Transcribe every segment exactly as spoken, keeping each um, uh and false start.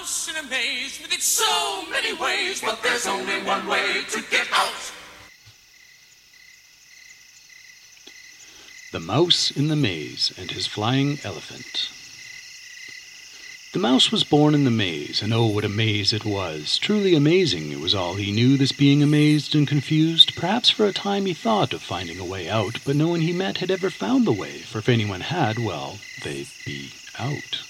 mouse in a maze with its so many ways, but there's only one way to get out. The Mouse in the Maze and His Flying Elephant. The mouse was born in the maze, and oh, what a maze it was! Truly amazing, it was all he knew, this being amazed and confused. Perhaps for a time he thought of finding a way out, but no one he met had ever found the way, for if anyone had, well, they'd be out.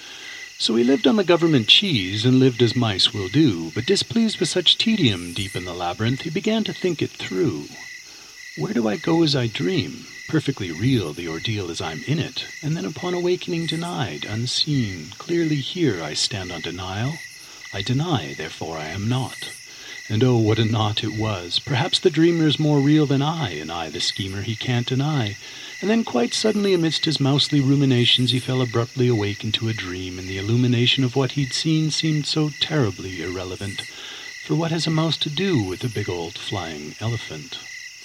So he lived on the government cheese, and lived as mice will do, but displeased with such tedium deep in the labyrinth, he began to think it through. Where do I go as I dream? Perfectly real the ordeal as I'm in it, and then upon awakening denied, unseen, clearly here I stand on denial. I deny, therefore I am not. And oh, what a not it was! Perhaps the dreamer is more real than I, and I the schemer he can't deny. And then quite suddenly amidst his mousely ruminations he fell abruptly awake into a dream, and the illumination of what he'd seen seemed so terribly irrelevant. For what has a mouse to do with a big old flying elephant?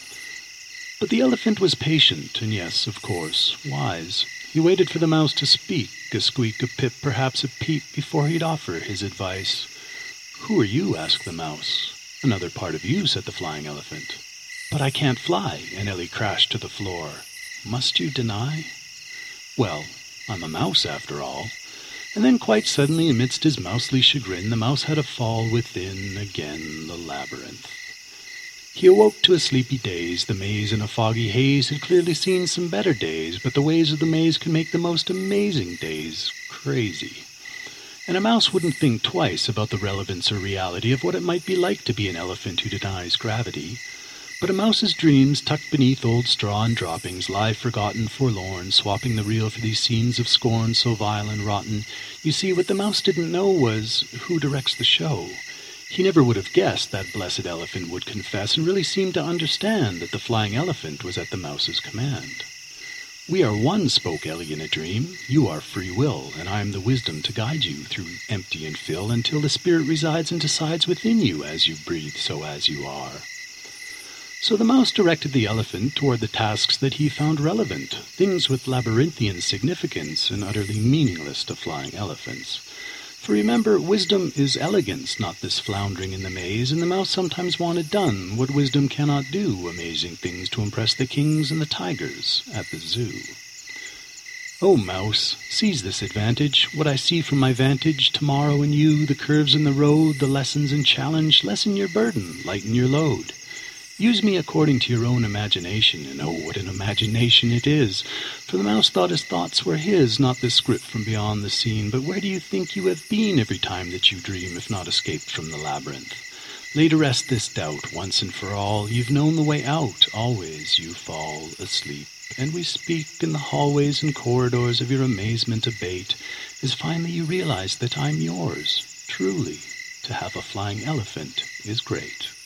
But the elephant was patient, and yes, of course, wise. He waited for the mouse to speak, a squeak, a pip, perhaps a peep, before he'd offer his advice. "Who are you?" asked the mouse. "Another part of you," said the flying elephant. "But I can't fly," and Ellie crashed to the floor. "Must you deny?" "Well, I'm a mouse after all." And then quite suddenly, amidst his mousely chagrin, the mouse had a fall within again the labyrinth. He awoke to a sleepy daze. The maze in a foggy haze had clearly seen some better days, but the ways of the maze can make the most amazing days crazy. And a mouse wouldn't think twice about the relevance or reality of what it might be like to be an elephant who denies gravity. But a mouse's dreams, tucked beneath old straw and droppings, lie forgotten, forlorn, swapping the real for these scenes of scorn so vile and rotten. You see, what the mouse didn't know was who directs the show. He never would have guessed that blessed elephant would confess, and really seemed to understand that the flying elephant was at the mouse's command. "We are one," spoke Ellie in a dream. "You are free will, and I am the wisdom to guide you through empty and fill, until the spirit resides and decides within you, as you breathe, so as you are." So the mouse directed the elephant toward the tasks that he found relevant, things with labyrinthian significance and utterly meaningless to flying elephants. For remember, wisdom is elegance, not this floundering in the maze, and the mouse sometimes wanted done what wisdom cannot do, amazing things to impress the kings and the tigers at the zoo. "Oh, mouse, seize this advantage, what I see from my vantage, tomorrow in you, the curves in the road, the lessons and challenge, lessen your burden, lighten your load. Use me according to your own imagination," and oh, what an imagination it is! For the mouse thought his thoughts were his, not this script from beyond the scene. But where do you think you have been every time that you dream, if not escaped from the labyrinth? Lay to rest this doubt, once and for all. You've known the way out, always you fall asleep. And we speak in the hallways and corridors of your amazement abate, as finally you realize that I'm yours, truly. To have a flying elephant is great.